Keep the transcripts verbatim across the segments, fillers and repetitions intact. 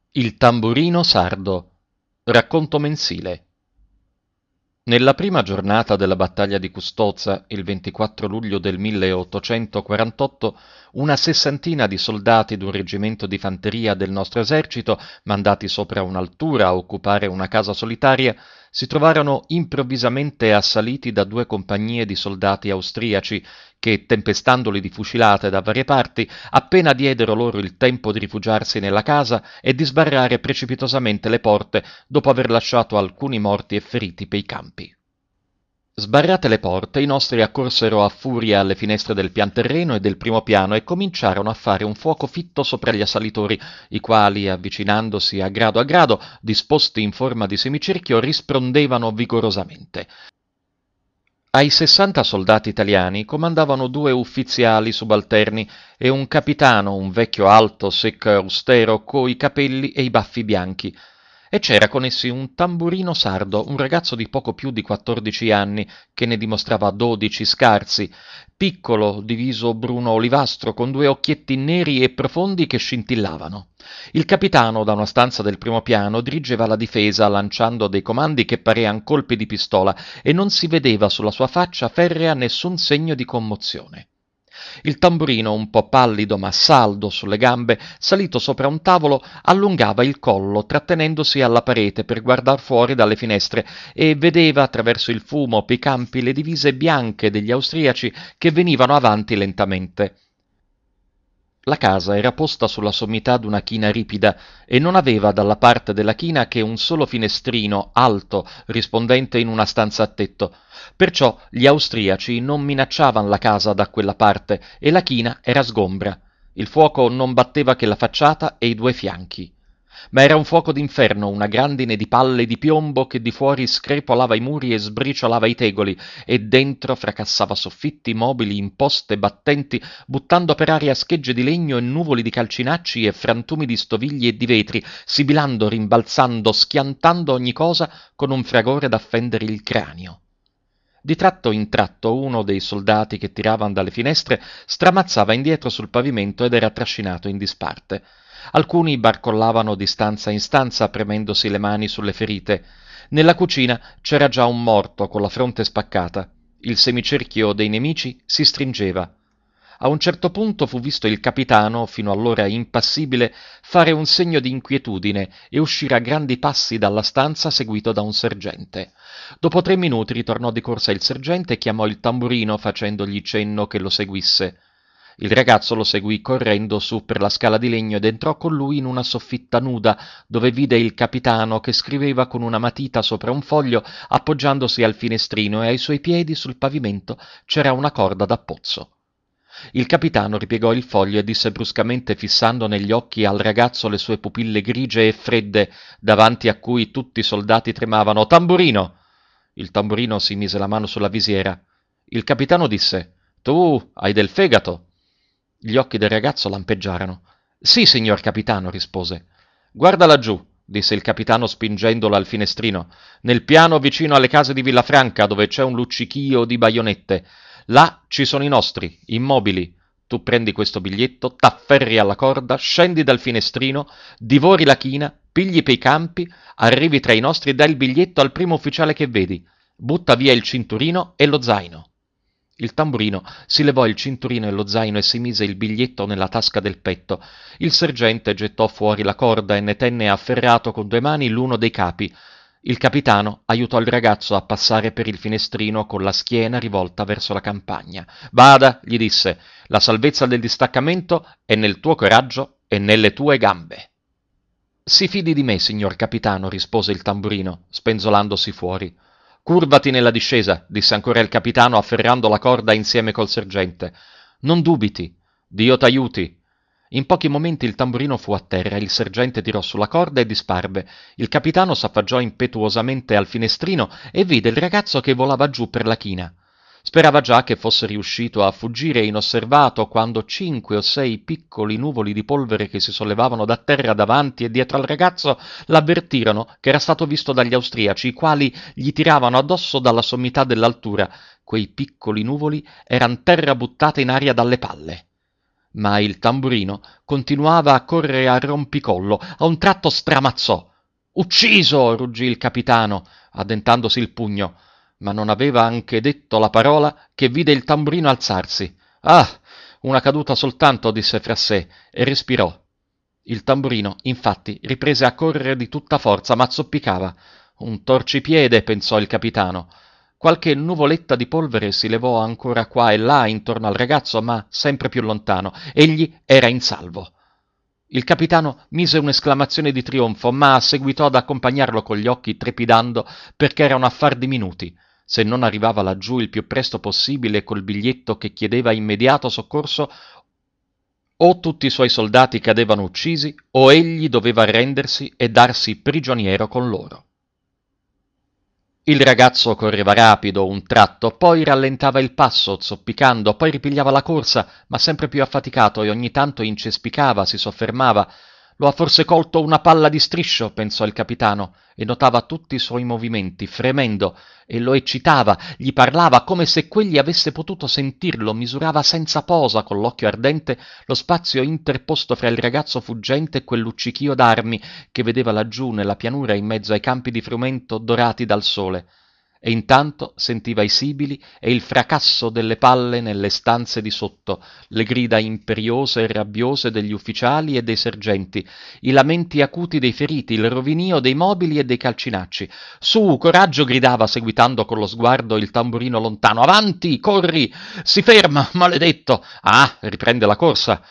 Il tamburino sardo. Racconto mensile. Nella prima giornata della battaglia di Custozza, il ventiquattro luglio del milleottocentoquarantotto, una sessantina di soldati d'un reggimento di fanteria del nostro esercito, mandati sopra un'altura a occupare una casa solitaria, si trovarono improvvisamente assaliti da due compagnie di soldati austriaci che, tempestandoli di fucilate da varie parti, appena diedero loro il tempo di rifugiarsi nella casa e di sbarrare precipitosamente le porte dopo aver lasciato alcuni morti e feriti pei campi. Sbarrate le porte, i nostri accorsero a furia alle finestre del pian terreno e del primo piano e cominciarono a fare un fuoco fitto sopra gli assalitori, i quali, avvicinandosi a grado a grado, disposti in forma di semicerchio, rispondevano vigorosamente. Ai sessanta soldati italiani comandavano due ufficiali subalterni e un capitano, un vecchio alto, secco e austero, coi capelli e i baffi bianchi, e c'era con essi un tamburino sardo, un ragazzo di poco più di quattordici anni, che ne dimostrava dodici scarsi, piccolo, di viso bruno olivastro, con due occhietti neri e profondi che scintillavano. Il capitano, da una stanza del primo piano, dirigeva la difesa, lanciando dei comandi che parean colpi di pistola, e non si vedeva sulla sua faccia ferrea nessun segno di commozione. Il tamburino, un po' pallido ma saldo sulle gambe, salito sopra un tavolo, allungava il collo, trattenendosi alla parete per guardar fuori dalle finestre, e vedeva attraverso il fumo pei campi le divise bianche degli austriaci che venivano avanti lentamente. La casa era posta sulla sommità d'una china ripida e non aveva dalla parte della china che un solo finestrino alto rispondente in una stanza a tetto. Perciò gli austriaci non minacciavan la casa da quella parte e la china era sgombra. Il fuoco non batteva che la facciata e i due fianchi. Ma era un fuoco d'inferno, una grandine di palle di piombo che di fuori screpolava i muri e sbriciolava i tegoli, e dentro fracassava soffitti, mobili, imposte, battenti, buttando per aria schegge di legno e nuvoli di calcinacci e frantumi di stovigli e di vetri, sibilando, rimbalzando, schiantando ogni cosa con un fragore da fendere il cranio. Di tratto in tratto uno dei soldati che tiravan dalle finestre stramazzava indietro sul pavimento ed era trascinato in disparte. Alcuni barcollavano di stanza in stanza premendosi le mani sulle ferite. Nella cucina c'era già un morto con la fronte spaccata. Il semicerchio dei nemici si stringeva. A un certo punto fu visto il capitano, fino allora impassibile, fare un segno di inquietudine e uscire a grandi passi dalla stanza seguito da un sergente. Dopo tre minuti ritornò di corsa il sergente e chiamò il tamburino facendogli cenno che lo seguisse. Il ragazzo lo seguì correndo su per la scala di legno ed entrò con lui in una soffitta nuda, dove vide il capitano che scriveva con una matita sopra un foglio appoggiandosi al finestrino, e ai suoi piedi sul pavimento c'era una corda da pozzo. Il capitano ripiegò il foglio e disse bruscamente, fissando negli occhi al ragazzo le sue pupille grigie e fredde, davanti a cui tutti i soldati tremavano: «Tamburino!» Il tamburino si mise la mano sulla visiera. Il capitano disse: «Tu hai del fegato?» Gli occhi del ragazzo lampeggiarono. «Sì, signor capitano», rispose. «Guarda laggiù», disse il capitano spingendolo al finestrino, «nel piano vicino alle case di Villafranca, dove c'è un luccichio di baionette. Là ci sono i nostri, immobili. Tu prendi questo biglietto, t'afferri alla corda, scendi dal finestrino, divori la china, pigli pei campi, arrivi tra i nostri e dai il biglietto al primo ufficiale che vedi. Butta via il cinturino e lo zaino». Il tamburino si levò il cinturino e lo zaino e si mise il biglietto nella tasca del petto. Il sergente gettò fuori la corda e ne tenne afferrato con due mani l'uno dei capi. Il capitano aiutò il ragazzo a passare per il finestrino con la schiena rivolta verso la campagna. «Bada», gli disse, «la salvezza del distaccamento è nel tuo coraggio e nelle tue gambe». «Si fidi di me, signor capitano», rispose il tamburino, spenzolandosi fuori. «Curvati nella discesa», disse ancora il capitano afferrando la corda insieme col sergente. «Non dubiti, Dio t'aiuti». In pochi momenti il tamburino fu a terra, il sergente tirò sulla corda e disparve. Il capitano s'affacciò impetuosamente al finestrino e vide il ragazzo che volava giù per la china. Sperava già che fosse riuscito a fuggire inosservato quando cinque o sei piccoli nuvoli di polvere che si sollevavano da terra davanti e dietro al ragazzo l'avvertirono che era stato visto dagli austriaci, i quali gli tiravano addosso dalla sommità dell'altura. Quei piccoli nuvoli eran terra buttata in aria dalle palle. Ma il tamburino continuava a correre a rompicollo, a un tratto stramazzò. «Ucciso!» ruggì il capitano, addentandosi il pugno, ma non aveva anche detto la parola che vide il tamburino alzarsi. «Ah, una caduta soltanto», disse fra sé, e respirò. Il tamburino, infatti, riprese a correre di tutta forza, ma zoppicava. «Un torcipiede», pensò il capitano. Qualche nuvoletta di polvere si levò ancora qua e là intorno al ragazzo, ma sempre più lontano. Egli era in salvo. Il capitano mise un'esclamazione di trionfo, ma seguitò ad accompagnarlo con gli occhi trepidando, perché era un affar di minuti. Se non arrivava laggiù il più presto possibile col biglietto che chiedeva immediato soccorso, o tutti i suoi soldati cadevano uccisi, o egli doveva arrendersi e darsi prigioniero con loro. Il ragazzo correva rapido un tratto, poi rallentava il passo, zoppicando, poi ripigliava la corsa, ma sempre più affaticato, e ogni tanto incespicava, si soffermava. Lo ha forse colto una palla di striscio, pensò il capitano, e notava tutti i suoi movimenti, fremendo, e lo eccitava, gli parlava come se quegli avesse potuto sentirlo, misurava senza posa, con l'occhio ardente, lo spazio interposto fra il ragazzo fuggente e quel luccichio d'armi che vedeva laggiù nella pianura in mezzo ai campi di frumento dorati dal sole. E intanto sentiva i sibili e il fracasso delle palle nelle stanze di sotto, le grida imperiose e rabbiose degli ufficiali e dei sergenti, i lamenti acuti dei feriti, il rovinio dei mobili e dei calcinacci. «Su, coraggio!» gridava, seguitando con lo sguardo il tamburino lontano. «Avanti, corri! Si ferma, maledetto! Ah, riprende la corsa!»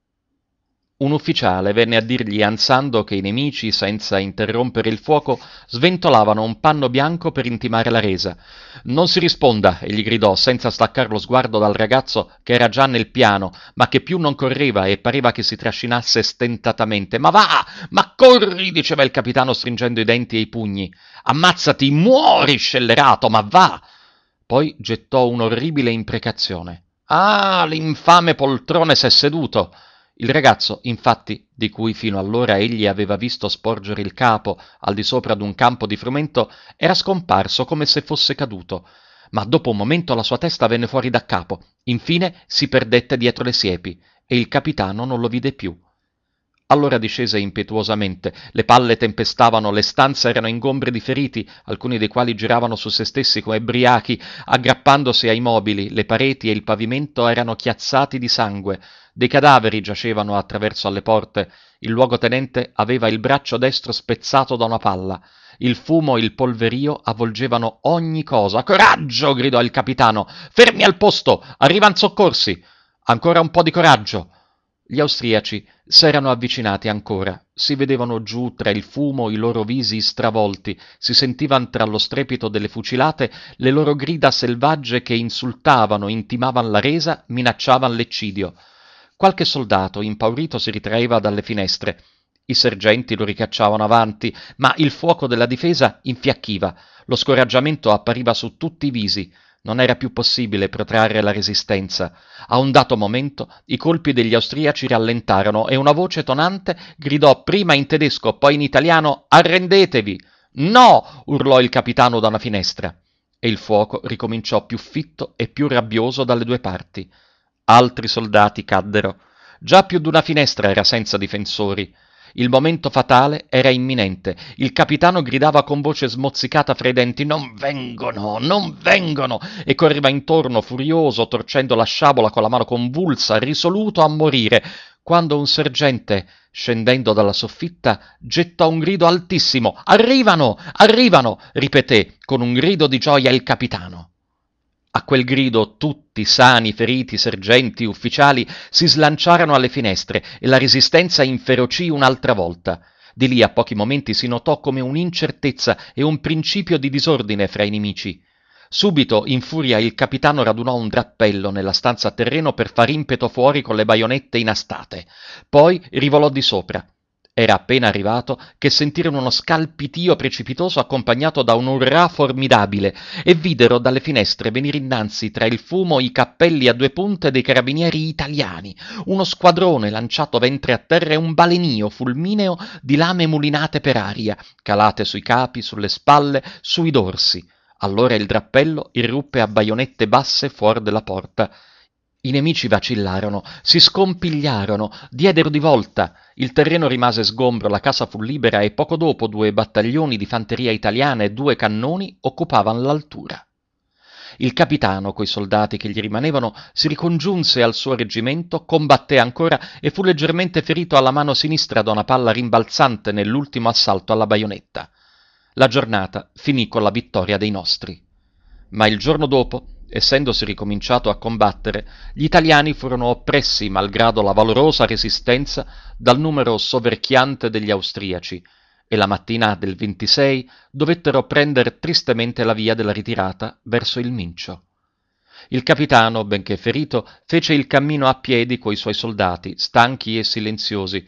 Un ufficiale venne a dirgli ansando che i nemici, senza interrompere il fuoco, sventolavano un panno bianco per intimare la resa. «Non si risponda!» egli gridò, senza staccare lo sguardo dal ragazzo che era già nel piano, ma che più non correva e pareva che si trascinasse stentatamente. «Ma va! Ma corri!» diceva il capitano stringendo i denti e i pugni. «Ammazzati! Muori, scellerato! Ma va!» Poi gettò un'orribile imprecazione. «Ah, l'infame poltrone s'è seduto!» Il ragazzo, infatti, di cui fino allora egli aveva visto sporgere il capo al di sopra d'un campo di frumento, era scomparso come se fosse caduto, ma dopo un momento la sua testa venne fuori da capo, infine si perdette dietro le siepi, e il capitano non lo vide più. Allora discese impetuosamente, le palle tempestavano, le stanze erano ingombre di feriti, alcuni dei quali giravano su se stessi come briachi, aggrappandosi ai mobili, le pareti e il pavimento erano chiazzati di sangue, dei cadaveri giacevano attraverso alle porte, il luogotenente aveva il braccio destro spezzato da una palla, il fumo e il polverio avvolgevano ogni cosa. «Coraggio!» gridò il capitano. «Fermi al posto! Arrivan soccorsi! Ancora un po' di coraggio!» Gli austriaci s'erano avvicinati ancora, si vedevano giù tra il fumo i loro visi stravolti, si sentivan tra lo strepito delle fucilate le loro grida selvagge che insultavano, intimavan la resa, minacciavan l'eccidio. Qualche soldato impaurito si ritraeva dalle finestre. I sergenti lo ricacciavano avanti, ma il fuoco della difesa infiacchiva, lo scoraggiamento appariva su tutti i visi. Non era più possibile protrarre la resistenza. A un dato momento i colpi degli austriaci rallentarono e una voce tonante gridò prima in tedesco, poi in italiano: «Arrendetevi!» «No!» urlò il capitano da una finestra. E il fuoco ricominciò più fitto e più rabbioso dalle due parti. Altri soldati caddero. Già più d'una finestra era senza difensori. Il momento fatale era imminente. Il capitano gridava con voce smozzicata fra i denti: «Non vengono! Non vengono!» e correva intorno furioso, torcendo la sciabola con la mano convulsa, risoluto a morire, quando un sergente, scendendo dalla soffitta, gettò un grido altissimo. «Arrivano! Arrivano!» ripeté con un grido di gioia il capitano. A quel grido tutti, sani, feriti, sergenti, ufficiali, si slanciarono alle finestre e la resistenza inferocì un'altra volta. Di lì a pochi momenti si notò come un'incertezza e un principio di disordine fra i nemici. Subito, in furia, il capitano radunò un drappello nella stanza a terreno per far impeto fuori con le baionette inastate. Poi rivolò di sopra. Era appena arrivato che sentirono uno scalpitio precipitoso accompagnato da un urrà formidabile e videro dalle finestre venire innanzi tra il fumo i cappelli a due punte dei carabinieri italiani, uno squadrone lanciato ventre a terra e un balenio fulmineo di lame mulinate per aria, calate sui capi, sulle spalle, sui dorsi. Allora il drappello irruppe a baionette basse fuori della porta. I nemici vacillarono, si scompigliarono, diedero di volta, il terreno rimase sgombro, la casa fu libera e poco dopo due battaglioni di fanteria italiana e due cannoni occupavano l'altura. Il capitano, coi soldati che gli rimanevano, si ricongiunse al suo reggimento, combatté ancora e fu leggermente ferito alla mano sinistra da una palla rimbalzante nell'ultimo assalto alla baionetta. La giornata finì con la vittoria dei nostri. Ma il giorno dopo, essendosi ricominciato a combattere, gli italiani furono oppressi, malgrado la valorosa resistenza, dal numero soverchiante degli austriaci, e la mattina del ventisei dovettero prendere tristemente la via della ritirata verso il Mincio. Il capitano, benché ferito, fece il cammino a piedi coi suoi soldati, stanchi e silenziosi,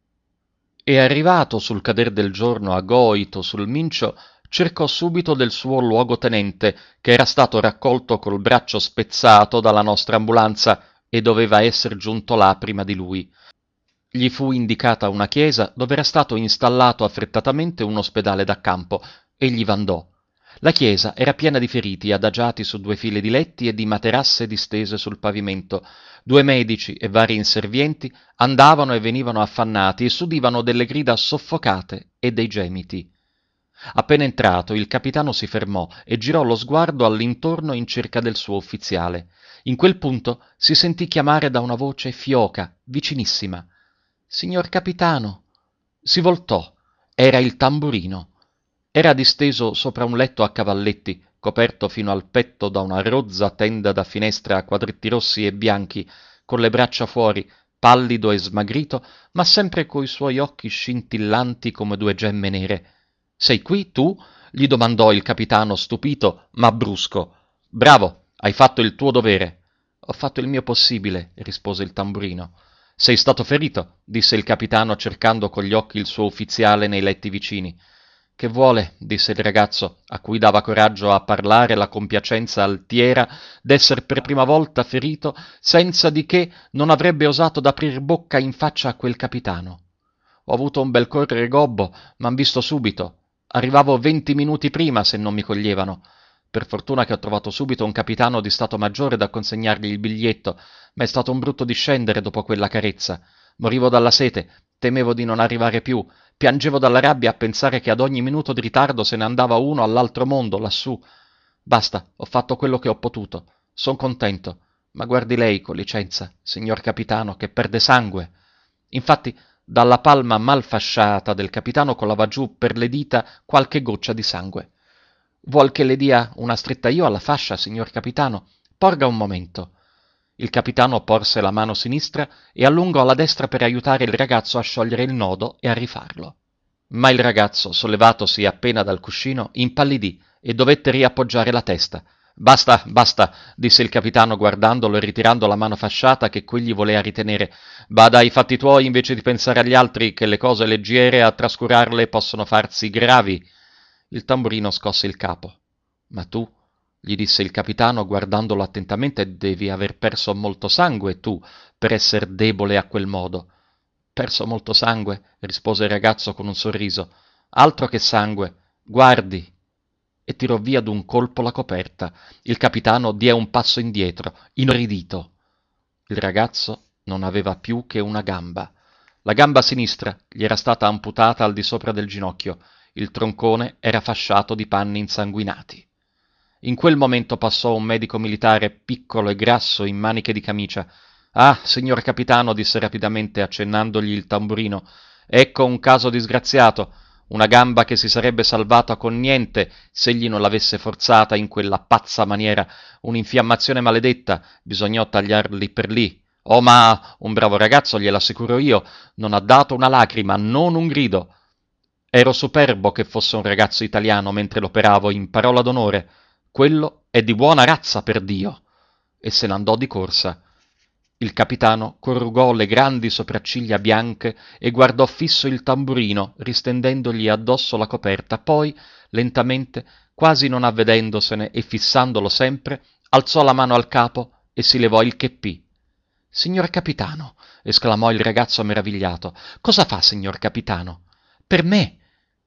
e arrivato sul cader del giorno a Goito sul Mincio, cercò subito del suo luogotenente, che era stato raccolto col braccio spezzato dalla nostra ambulanza e doveva esser giunto là prima di lui. Gli fu indicata una chiesa dove era stato installato affrettatamente un ospedale da campo. Egli vandò. La chiesa era piena di feriti, adagiati su due file di letti e di materasse distese sul pavimento. Due medici e vari inservienti andavano e venivano affannati e s'udivano delle grida soffocate e dei gemiti. Appena entrato, il capitano si fermò e girò lo sguardo all'intorno in cerca del suo ufficiale. In quel punto si sentì chiamare da una voce fioca, vicinissima. «Signor capitano!» Si voltò. Era il tamburino. Era disteso sopra un letto a cavalletti, coperto fino al petto da una rozza tenda da finestra a quadretti rossi e bianchi, con le braccia fuori, pallido e smagrito, ma sempre coi suoi occhi scintillanti come due gemme nere. «Sei qui, tu?» gli domandò il capitano, stupito, ma brusco. «Bravo, hai fatto il tuo dovere». «Ho fatto il mio possibile», rispose il tamburino. «Sei stato ferito?» disse il capitano, cercando con gli occhi il suo ufficiale nei letti vicini. «Che vuole?» disse il ragazzo, a cui dava coraggio a parlare la compiacenza altiera d'esser per prima volta ferito, senza di che non avrebbe osato d'aprir bocca in faccia a quel capitano. «Ho avuto un bel correre gobbo, m'han visto subito. Arrivavo venti minuti prima se non mi coglievano. Per fortuna che ho trovato subito un capitano di Stato Maggiore da consegnargli il biglietto, ma è stato un brutto discendere dopo quella carezza. Morivo dalla sete, temevo di non arrivare più, piangevo dalla rabbia a pensare che ad ogni minuto di ritardo se ne andava uno all'altro mondo, lassù. Basta, ho fatto quello che ho potuto. Son contento. Ma guardi lei, con licenza, signor capitano, che perde sangue». Infatti, dalla palma mal fasciata del capitano colava giù per le dita qualche goccia di sangue. «Vuol che le dia una stretta io alla fascia, signor capitano? Porga un momento». Il capitano porse la mano sinistra e allungò la destra per aiutare il ragazzo a sciogliere il nodo e a rifarlo. Ma il ragazzo, sollevatosi appena dal cuscino, impallidì e dovette riappoggiare la testa. «Basta, basta», disse il capitano guardandolo e ritirando la mano fasciata che quegli volea ritenere. «Bada ai fatti tuoi invece di pensare agli altri, che le cose leggere a trascurarle possono farsi gravi». Il tamburino scosse il capo. «Ma tu», gli disse il capitano guardandolo attentamente, «devi aver perso molto sangue, tu, per esser debole a quel modo». «Perso molto sangue», rispose il ragazzo con un sorriso. «Altro che sangue. Guardi». E tirò via d'un colpo la coperta. Il capitano diè un passo indietro, inorridito. Il ragazzo non aveva più che una gamba. La gamba sinistra gli era stata amputata al di sopra del ginocchio. Il troncone era fasciato di panni insanguinati. In quel momento passò un medico militare piccolo e grasso in maniche di camicia. «Ah, signor capitano», disse rapidamente accennandogli il tamburino, «ecco un caso disgraziato, una gamba che si sarebbe salvata con niente s'egli non l'avesse forzata in quella pazza maniera, un'infiammazione maledetta, bisognò tagliar lì per lì. Oh, ma un bravo ragazzo, gliel'assicuro io, non ha dato una lacrima, non un grido. Ero superbo che fosse un ragazzo italiano mentre l'operavo, in parola d'onore. Quello è di buona razza, per Dio!» E se n'andò di corsa. Il capitano corrugò le grandi sopracciglia bianche e guardò fisso il tamburino, ristendendogli addosso la coperta, poi, lentamente, quasi non avvedendosene e fissandolo sempre, alzò la mano al capo e si levò il cheppì. «Signor capitano», esclamò il ragazzo meravigliato, «cosa fa, signor capitano? Per me!»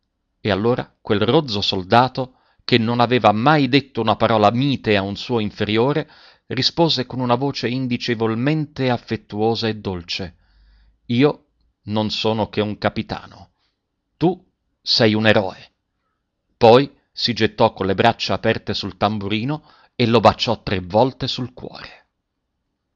E allora quel rozzo soldato, che non aveva mai detto una parola mite a un suo inferiore, rispose con una voce indicevolmente affettuosa e dolce: «Io non sono che un capitano. Tu sei un eroe». Poi si gettò con le braccia aperte sul tamburino e lo baciò tre volte sul cuore.